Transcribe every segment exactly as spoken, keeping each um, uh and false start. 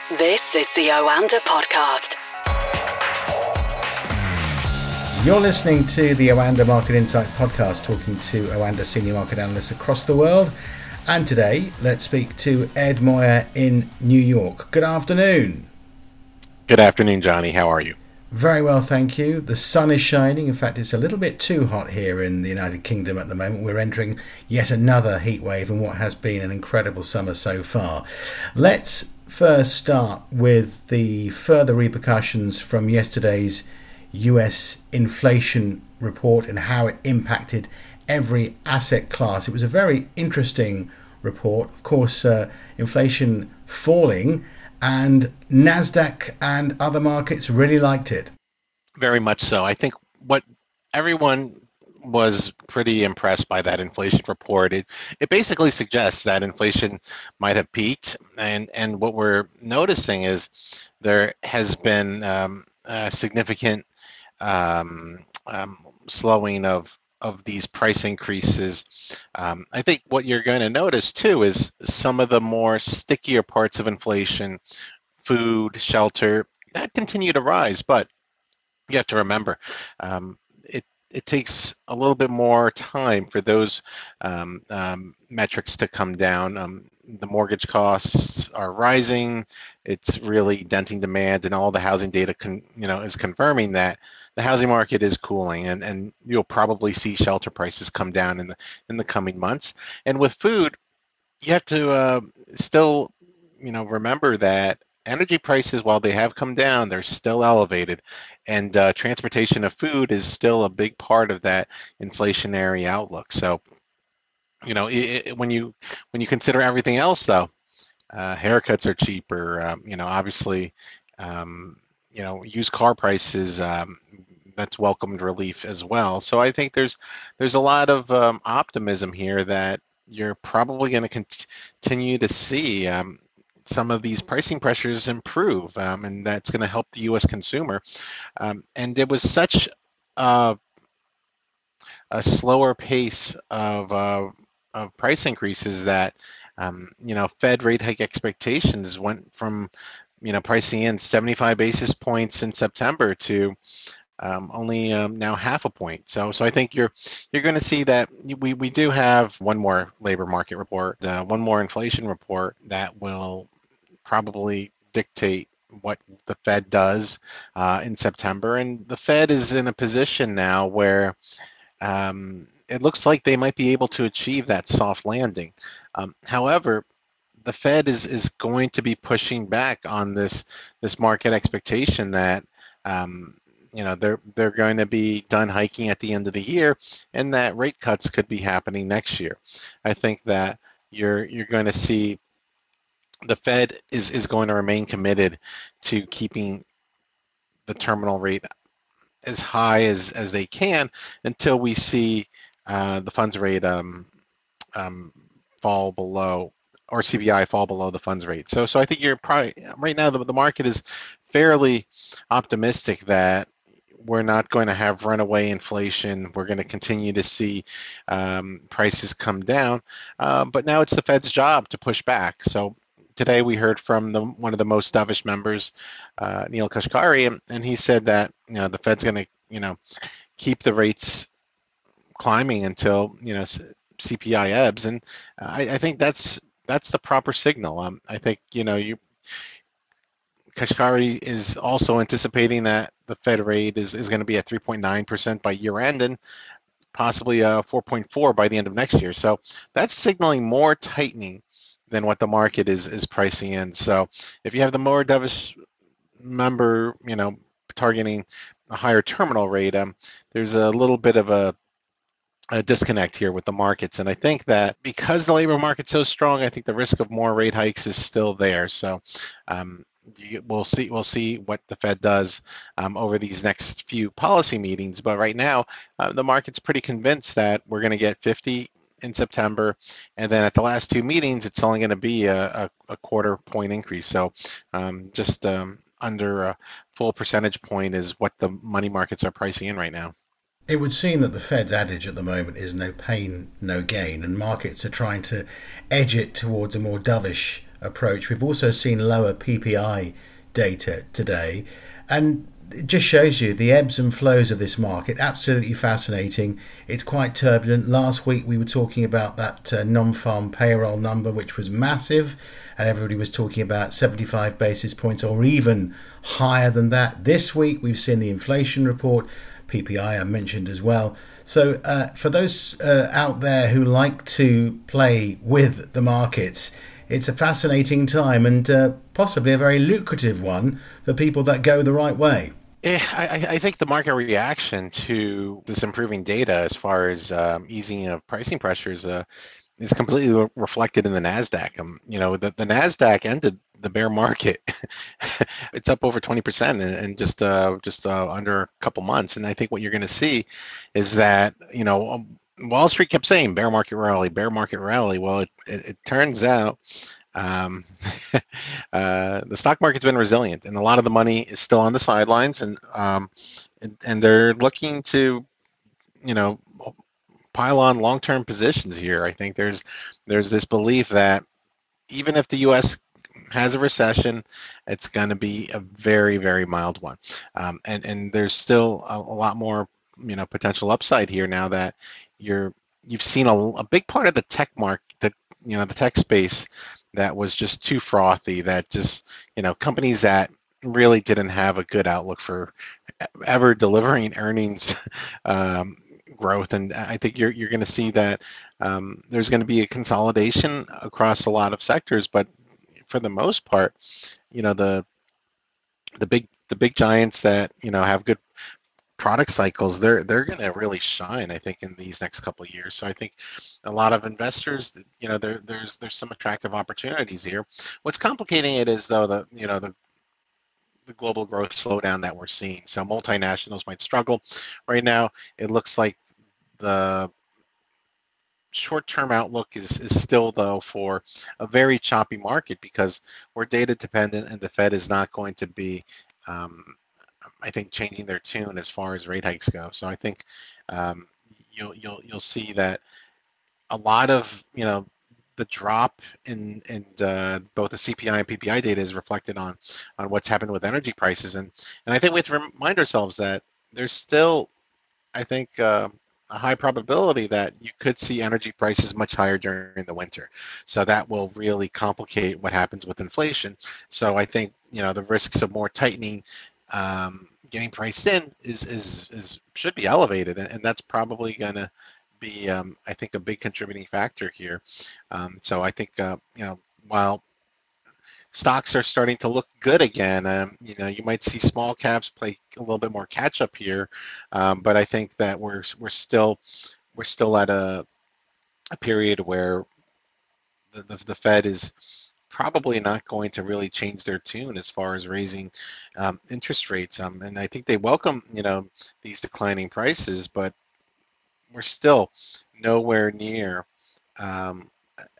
This is the Oanda Podcast. You're listening to the Oanda Market Insights Podcast, talking to Oanda senior market analysts across the world. And today, let's speak to Ed Moyer in New York. Good afternoon. Good afternoon, Johnny. How are you? Very well, thank you. The sun is shining. In fact, it's a little bit too hot here in the United Kingdom at the moment. We're entering yet another heat wave in what has been an incredible summer so far. Let's first start with the further repercussions from yesterday's U S inflation report and how it impacted every asset class. It was a very interesting report. Of course, uh, inflation falling, and NASDAQ and other markets really liked it. Very much so. I think what everyone was pretty impressed by that inflation report. It it basically suggests that inflation might have peaked, and and what we're noticing is there has been um, a significant um, um, slowing of of these price increases. Um, I think what you're going to notice too is some of the more stickier parts of inflation, food, shelter, that continue to rise. But you have to remember, um, it it takes a little bit more time for those um, um, metrics to come down. Um, the mortgage costs are rising. It's really denting demand, and all the housing data con, you know is confirming that the housing market is cooling, and, and you'll probably see shelter prices come down in the in the coming months. And with food, you have to uh, still you know remember that energy prices, while they have come down, they're still elevated, and uh, transportation of food is still a big part of that inflationary outlook. So, you know, it, it, when you when you consider everything else, though, uh, haircuts are cheaper. Um, you know, obviously, um, you know, used car prices. Um, that's welcomed relief as well. So I think there's there's a lot of um, optimism here that you're probably going to continue to see um, some of these pricing pressures improve, um, and that's going to help the U S consumer. Um, and there was such a, a slower pace of uh, of price increases that um, you know Fed rate hike expectations went from you know pricing in seventy-five basis points in September to Um, only um, now half a point. So, so I think you're you're going to see that we, we do have one more labor market report, uh, one more inflation report that will probably dictate what the Fed does uh, in September. And the Fed is in a position now where um, it looks like they might be able to achieve that soft landing. Um, however, the Fed is is going to be pushing back on this this market expectation that um, you know they're they're going to be done hiking at the end of the year, and that rate cuts could be happening next year. I think that you're you're going to see the Fed is is going to remain committed to keeping the terminal rate as high as as they can until we see uh, the funds rate um, um, fall below, or C P I fall below the funds rate. So so I think you're probably right now the, the market is fairly optimistic that we're not going to have runaway inflation. We're going to continue to see um, prices come down, uh, but now it's the Fed's job to push back. So today we heard from the, one of the most dovish members, uh, Neel Kashkari, and, and he said that you know the Fed's going to you know keep the rates climbing until you know C P I ebbs, and I, I think that's that's the proper signal. Um, I think you know you. Kashkari is also anticipating that the Fed rate is, is going to be at three point nine percent by year end and possibly uh, four point four by the end of next year. So that's signaling more tightening than what the market is is pricing in. So if you have the more dovish member, you know, targeting a higher terminal rate, um, there's a little bit of a a disconnect here with the markets. And I think that because the labor market's so strong, I think the risk of more rate hikes is still there. So um, we'll see we'll see what the Fed does um, over these next few policy meetings. But right now, uh, the market's pretty convinced that we're going to get fifty in September, and then at the last two meetings, it's only going to be a, a, a quarter point increase. So um, just um, under a full percentage point is what the money markets are pricing in right now. It would seem that the Fed's adage at the moment is no pain, no gain, and markets are trying to edge it towards a more dovish approach. We've also seen lower P P I data today, and it just shows you the ebbs and flows of this market. Absolutely fascinating. It's quite turbulent. Last week we were talking about that uh, non-farm payroll number, which was massive, and everybody was talking about seventy-five basis points or even higher than that. This week we've seen the inflation report, P P I I mentioned as well. So uh, for those uh, out there who like to play with the markets, it's a fascinating time and uh, possibly a very lucrative one for people that go the right way. Yeah, I, I think the market reaction to this improving data as far as um, easing of pricing pressures uh, is completely re- reflected in the NASDAQ. Um, you know, the, the NASDAQ ended the bear market. It's up over twenty percent in, in just uh, just uh, under a couple months. And I think what you're going to see is that, you know, um, Wall Street kept saying bear market rally, bear market rally. Well, it, it, it turns out um, uh, the stock market's been resilient, and a lot of the money is still on the sidelines, and um, and, and they're looking to, you know, pile on long-term positions here. I think there's there's this belief that even if the U S has a recession, it's going to be a very, very mild one, um, and and there's still a, a lot more, you know, potential upside here now that you're you've seen a, a big part of the tech market, the you know the tech space that was just too frothy, that just, you know, companies that really didn't have a good outlook for ever delivering earnings um, growth. And I think you're you're going to see that um, there's going to be a consolidation across a lot of sectors, but for the most part, you know, the the big the big giants that, you know, have good product cycles, they're they're going to really shine, I think, in these next couple of years. So I think a lot of investors, you know, there there's there's some attractive opportunities here. What's complicating it is, though, the you know the the global growth slowdown that we're seeing. So multinationals might struggle right now. It looks like the short-term outlook is is still, though, for a very choppy market because we're data dependent, and the Fed is not going to be um, I think changing their tune as far as rate hikes go. So I think um, you'll you'll you'll see that a lot of, you know, the drop in in uh, both the C P I and P P I data is reflected on on what's happened with energy prices, and and I think we have to remind ourselves that there's still, I think, uh, a high probability that you could see energy prices much higher during the winter. So that will really complicate what happens with inflation. So I think, you know, the risks of more tightening um, getting priced in is is is should be elevated, and, and that's probably going to be, um, I think, a big contributing factor here. Um, so I think, uh, you know, while stocks are starting to look good again, um, you know, you might see small caps play a little bit more catch up here, um, but I think that we're we're still we're still at a a period where the the, the Fed is probably not going to really change their tune as far as raising um, interest rates. Um, and I think they welcome, you know, these declining prices, but we're still nowhere near um,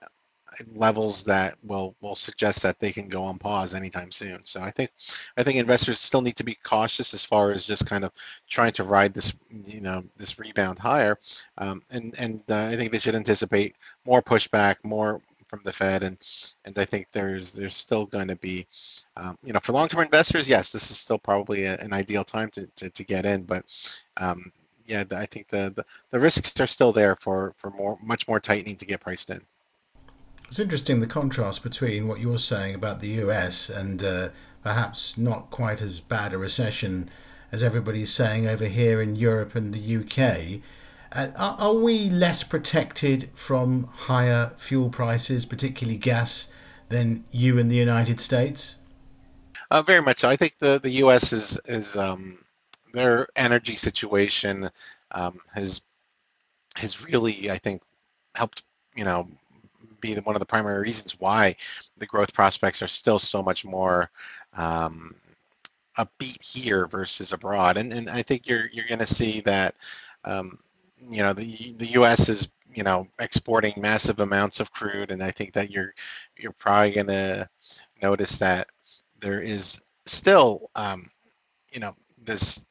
levels that will will suggest that they can go on pause anytime soon. So I think I think investors still need to be cautious as far as just kind of trying to ride this, you know, this rebound higher. Um, and and uh, I think they should anticipate more pushback, more from the Fed, and and I think there's there's still going to be, um, you know, for long-term investors, yes, this is still probably a, an ideal time to, to, to get in, but um, yeah, I think the, the the risks are still there for for more much more tightening to get priced in. It's interesting the contrast between what you're saying about the U S and uh, perhaps not quite as bad a recession as everybody's saying over here in Europe and the U K. Uh, are, are we less protected from higher fuel prices, particularly gas, than you in the United States? Uh, very much so. I think the, the U S is is um, their energy situation um, has has really, I think, helped, you know, be one of the primary reasons why the growth prospects are still so much more um, upbeat here versus abroad. And and I think you're you're going to see that. Um, you know, the the U S is, you know, exporting massive amounts of crude, and I think that you're you're probably going to notice that there is still, um, you know, this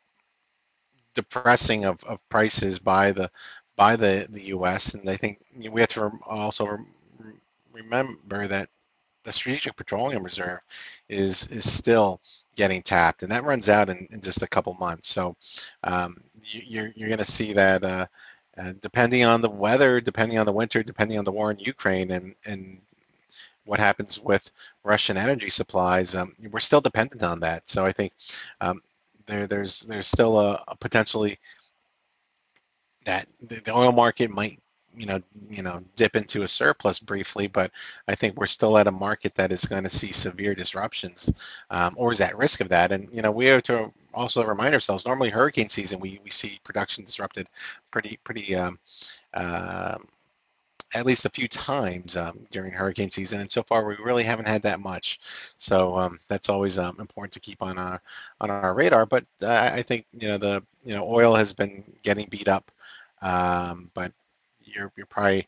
depressing of, of prices by the by the, the U S, and I think we have to also remember that the Strategic Petroleum Reserve is is still getting tapped, and that runs out in, in just a couple months. So um, you, you're you're going to see that uh, uh, depending on the weather, depending on the winter, depending on the war in Ukraine, and and what happens with Russian energy supplies, um, we're still dependent on that. So I think um, there there's there's still a, a potentially that the, the oil market might you know you know dip into a surplus briefly, but I think we're still at a market that is going to see severe disruptions, um, or is at risk of that. And you know we have to also remind ourselves, normally hurricane season we we see production disrupted pretty pretty um, uh, at least a few times um, during hurricane season, and so far we really haven't had that much. So um, that's always um, important to keep on our on our radar. But uh, I think you know the you know oil has been getting beat up, um, but you're you're probably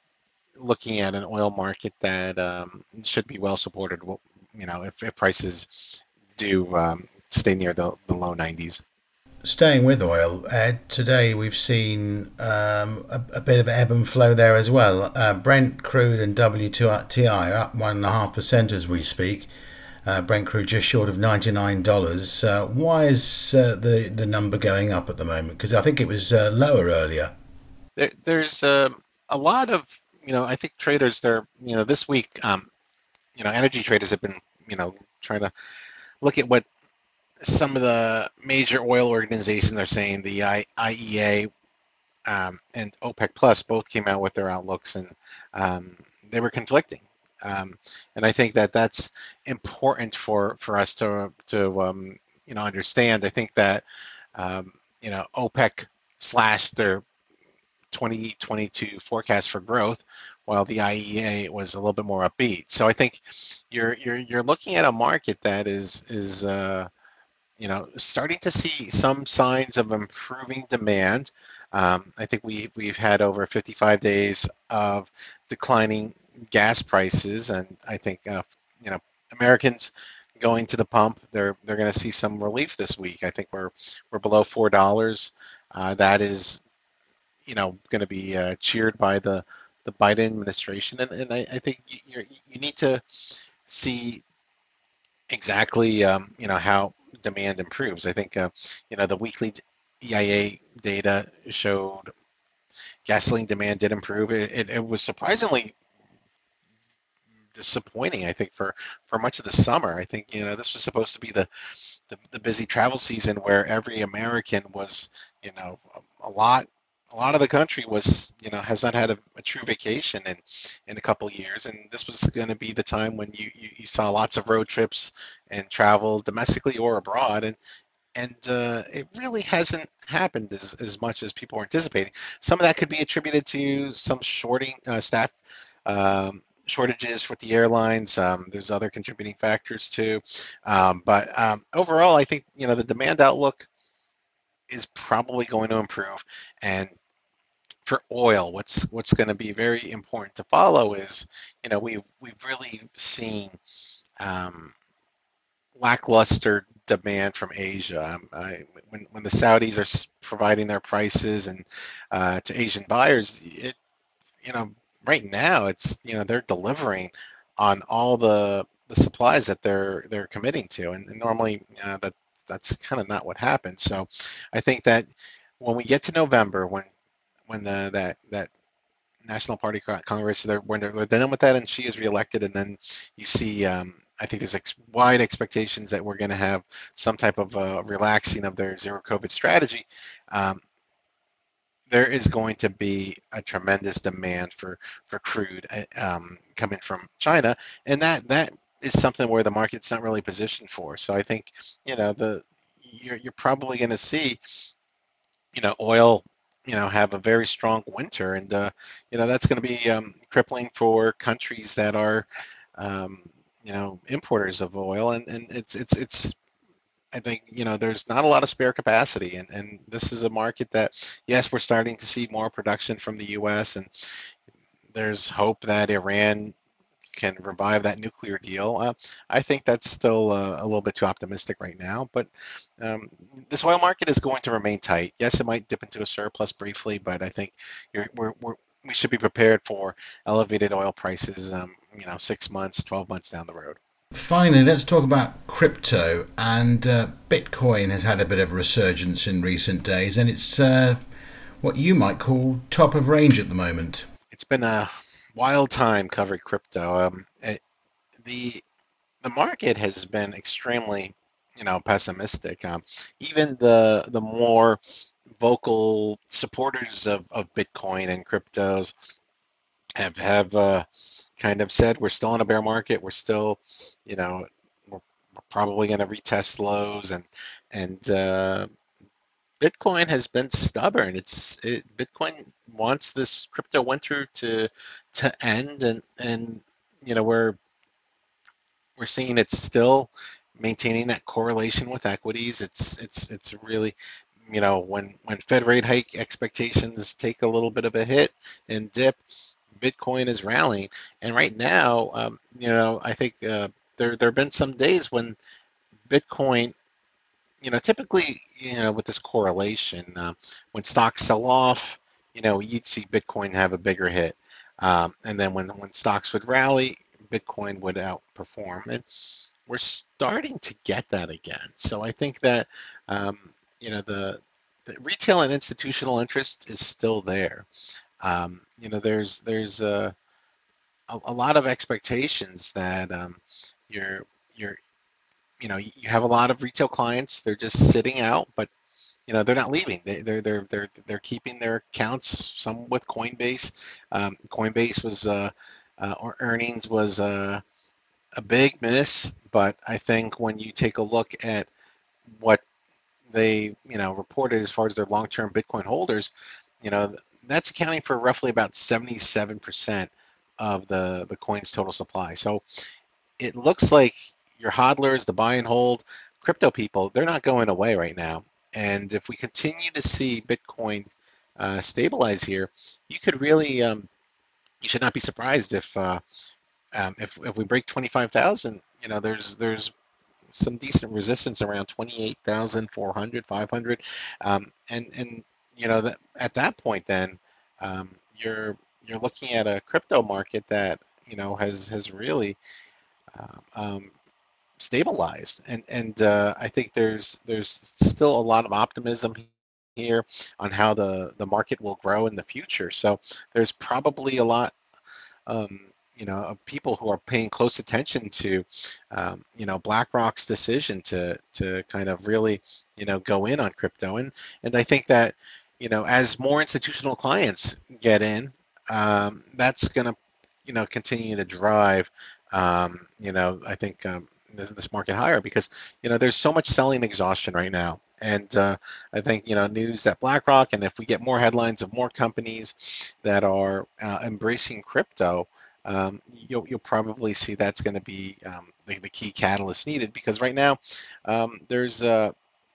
looking at an oil market that um, should be well supported. You know if, if prices do um, stay near the, the low nineties. Staying with oil, Ed, today we've seen um, a, a bit of ebb and flow there as well. Uh, Brent crude and W T I are up one and a half percent as we speak. Uh, Brent crude just short of ninety-nine dollars. Uh, why is uh, the the number going up at the moment? Because I think it was uh, lower earlier. There, there's uh, a lot of you know I think traders they're you know this week um, you know energy traders have been you know trying to look at what some of the major oil organizations are saying. The I, IEA um, and OPEC Plus both came out with their outlooks, and um, they were conflicting. Um, and I think that that's important for, for us to to um, you know understand. I think that um, you know OPEC slashed their twenty twenty-two forecast for growth, while the I E A was a little bit more upbeat. So I think you're you're you're looking at a market that is is uh, you know, starting to see some signs of improving demand. Um, I think we we've had over fifty-five days of declining gas prices, and I think uh, you know Americans going to the pump, they're they're going to see some relief this week. I think we're we're below four dollars. Uh, that is, you know, going to be uh, cheered by the the Biden administration, and and I, I think you you need to see exactly um, you know how demand improves. I think uh, you know the weekly E I A data showed gasoline demand did improve. It, it, it was surprisingly disappointing, I think, for for much of the summer. I think you know this was supposed to be the the, the busy travel season where every American was you know a, a lot a lot of the country was, you know, has not had a, a true vacation in, in a couple of years, and this was going to be the time when you, you, you saw lots of road trips and travel domestically or abroad, and and uh, it really hasn't happened as, as much as people were anticipating. Some of that could be attributed to some shorting uh, staff um, shortages with the airlines. Um, there's other contributing factors too, um, but um, overall, I think you know the demand outlook is probably going to improve. And for oil, what's what's going to be very important to follow is, you know, we've we've really seen um, lackluster demand from Asia. Um, I, when when the Saudis are providing their prices and uh, to Asian buyers, it you know right now it's you know they're delivering on all the the supplies that they're they're committing to, and, and normally uh, that that's kind of not what happens. So I think that when we get to November, when when the that that National Party Congress, they're, when they're, they're done with that and she is reelected, and then you see, um, I think there's ex- wide expectations that we're going to have some type of uh, relaxing of their zero COVID strategy. Um, there is going to be a tremendous demand for for crude um, coming from China, and that that is something where the market's not really positioned for. So I think you know the you're you're probably going to see you know oil you know have a very strong winter, and uh, you know that's going to be um, crippling for countries that are um, you know importers of oil, and and it's it's it's I think you know there's not a lot of spare capacity, and and this is a market that, yes, we're starting to see more production from the U S, and there's hope that Iran can revive that nuclear deal. Uh, I think that's still uh, a little bit too optimistic right now, but um, this oil market is going to remain tight. Yes, it might dip into a surplus briefly, but I think you're, we're, we're, we should be prepared for elevated oil prices um, you know, six months, twelve months down the road. Finally, let's talk about crypto. And uh, Bitcoin has had a bit of resurgence in recent days, and it's uh, what you might call top of range at the moment. It's been a wild time covering crypto. Um, it, the the market has been extremely, you know, pessimistic. Um, even the the more vocal supporters of, of Bitcoin and cryptos have have uh, kind of said we're still in a bear market. We're still, you know, we're, we're probably going to retest lows, and and uh, Bitcoin has been stubborn. It's it, Bitcoin wants this crypto winter to to end, and and you know we're we're seeing it's still maintaining that correlation with equities. It's it's it's really, you know, when when Fed rate hike expectations take a little bit of a hit and dip, Bitcoin is rallying. And right now, um, you know, I think uh, there there have been some days when Bitcoin, you know, typically, you know, with this correlation, uh, when stocks sell off, you know, you'd see Bitcoin have a bigger hit. Um, and then when, when stocks would rally, Bitcoin would outperform. And we're starting to get that again. So I think that, um, you know, the, the retail and institutional interest is still there. Um, you know, there's there's a, a, a lot of expectations that um, you're you're you know you have a lot of retail clients. They're just sitting out, but you know they're not leaving. They, they're they're they're they're keeping their accounts. Some with Coinbase. Um, Coinbase was uh, uh, or earnings was uh, a big miss, but I think when you take a look at what they you know reported as far as their long-term Bitcoin holders, you know that's accounting for roughly about seventy-seven percent of the the coin's total supply. So it looks like your hodlers, the buy and hold crypto people, they're not going away right now. And if we continue to see Bitcoin uh, stabilize here, you could really, um, you should not be surprised if uh, um, if if we break twenty-five thousand. You know, there's there's some decent resistance around twenty-eight thousand four hundred, five hundred, um, and and you know that at that point, then um, you're you're looking at a crypto market that you know has has really uh, um, stabilized, and and uh, I think there's there's still a lot of optimism here on how the the market will grow in the future. So there's probably a lot, um, you know, of people who are paying close attention to, um, you know, BlackRock's decision to to kind of really, you know, go in on crypto, and and I think that, you know, as more institutional clients get in, um, that's going to, you know, continue to drive, um, you know, I think um, this, this market higher because, you know, there's so much selling exhaustion right now. And uh, I think, you know, news that BlackRock, and if we get more headlines of more companies that are uh, embracing crypto, um, you'll, you'll probably see that's going to be um, the, the key catalyst needed because right now um, there's uh,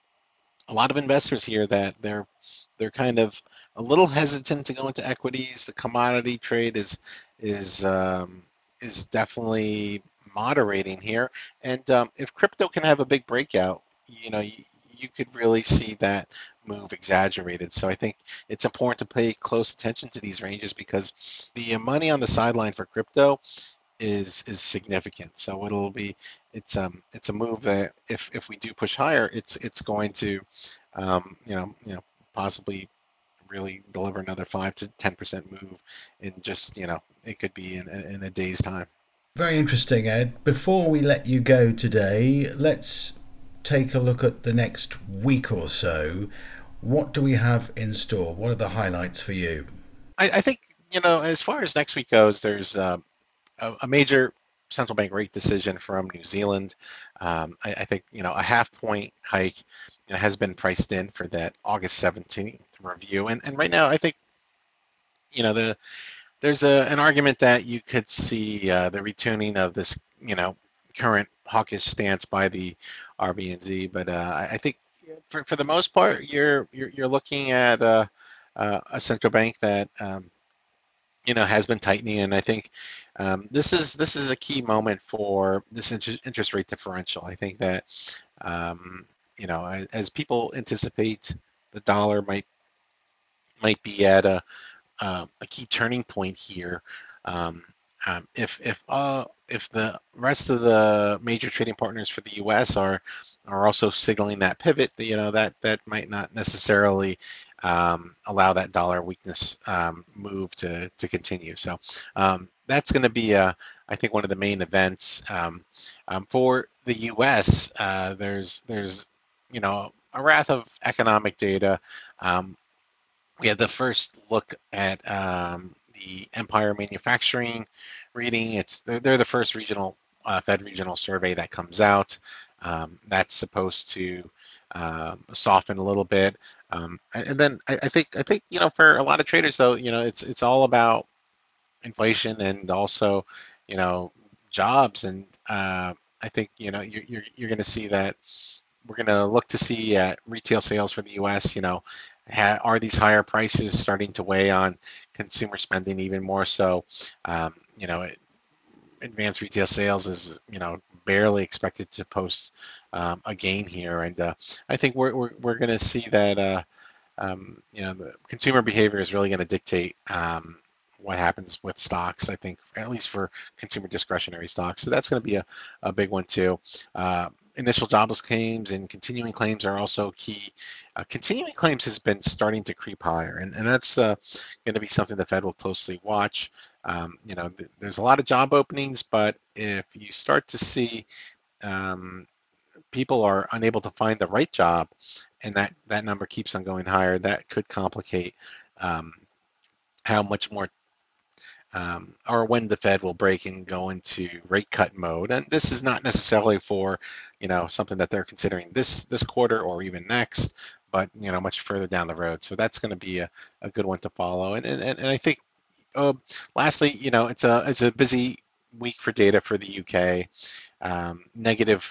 a lot of investors here that they're they're kind of a little hesitant to go into equities. The commodity trade is is um, is definitely moderating here, and um, if crypto can have a big breakout, you know, you, you could really see that move exaggerated. So I think it's important to pay close attention to these ranges because the money on the sideline for crypto is is significant. So it'll be it's um it's a move that if if we do push higher, it's it's going to um, you know you know possibly really deliver another five to ten percent move in just you know it could be in in a day's time. Very interesting, Ed. Before we let you go today, let's take a look at the next week or so. What do we have in store? What are the highlights for you? I, I think you know as far as next week goes, there's uh, a, a major central bank rate decision from New Zealand. Um, I, I think you know a half point hike you know, has been priced in for that August seventeenth review, and and right now I think you know the there's a, an argument that you could see uh, the retuning of this you know current hawkish stance by the R B N Z, but uh, I, I think for, for the most part you're you're, you're looking at uh, uh, a central bank that um, you know has been tightening, and I think um, this is this is a key moment for this inter- interest rate differential. I think that um, you know as, as people anticipate the dollar might might be at a uh, a key turning point here. Um, um, if if uh, if the rest of the major trading partners for the U S are are also signaling that pivot, you know, that that might not necessarily um, allow that dollar weakness um, move to to continue. So um, that's going to be, uh, I think, one of the main events um, um, for the U S. Uh, there's there's you know a raft of economic data. Um, we had the first look at um, the Empire Manufacturing reading. It's they're, they're the first regional uh, Fed regional survey that comes out. Um, that's supposed to um, soften a little bit, um, and then I, I think I think you know for a lot of traders though, you know it's it's all about inflation and also you know jobs, and uh, I think you know you're you're, you're going to see that we're going to look to see at retail sales for the U S. You know, ha, are these higher prices starting to weigh on consumer spending even more so? Um, you know. It, advanced retail sales is, you know, barely expected to post um, a gain here, and uh, I think we're we're, we're going to see that, uh, um, you know, the consumer behavior is really going to dictate um, what happens with stocks. I think, at least for consumer discretionary stocks, so that's going to be a, a big one too. Uh, initial jobless claims and continuing claims are also key. Uh, continuing claims has been starting to creep higher, and, and that's uh, going to be something the Fed will closely watch. Um, you know, th- there's a lot of job openings, but if you start to see um, people are unable to find the right job, and that, that number keeps on going higher, that could complicate um, how much more um, or when the Fed will break and go into rate cut mode. And this is not necessarily for, you know, something that they're considering this this quarter or even next, but, you know, much further down the road. So that's going to be a, a good one to follow. And and, and I think, uh, lastly, you know, it's a it's a busy week for data for the U K. Um, negative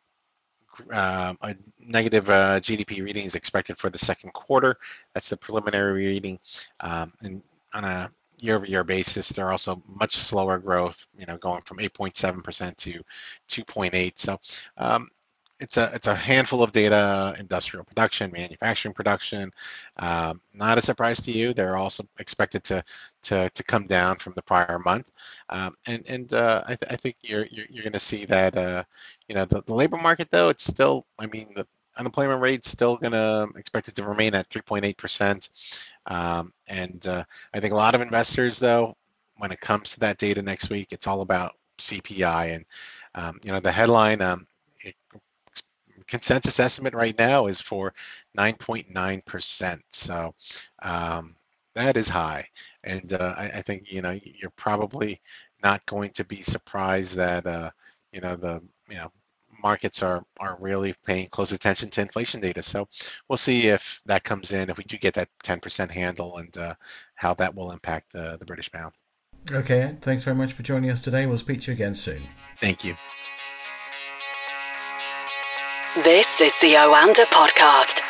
uh, a negative uh, G D P reading is expected for the second quarter. That's the preliminary reading. Um, and on a year-over-year basis, they're also much slower growth, you know, going from eight point seven percent to two point eight. So um, it's a it's a handful of data: industrial production, manufacturing production. Um, not a surprise to you. They're also expected to to to come down from the prior month, um, and and uh, I, th- I think you're you're, you're going to see that. Uh, you know, the, the labor market though, it's still. I mean, the unemployment rate's still going to expected to remain at three point eight percent. Um, and uh, I think a lot of investors, though, when it comes to that data next week, it's all about C P I. And, um, you know, the headline um, it, consensus estimate right now is for nine point nine percent. So um, that is high. And uh, I, I think, you know, you're probably not going to be surprised that, uh, you know, the, you know, markets are are really paying close attention to inflation data. So we'll see if that comes in, if we do get that ten percent handle, and uh, how that will impact the, the British pound. Okay, Ed, thanks very much for joining us today. We'll speak to you again soon. Thank you. This is the Oanda Podcast.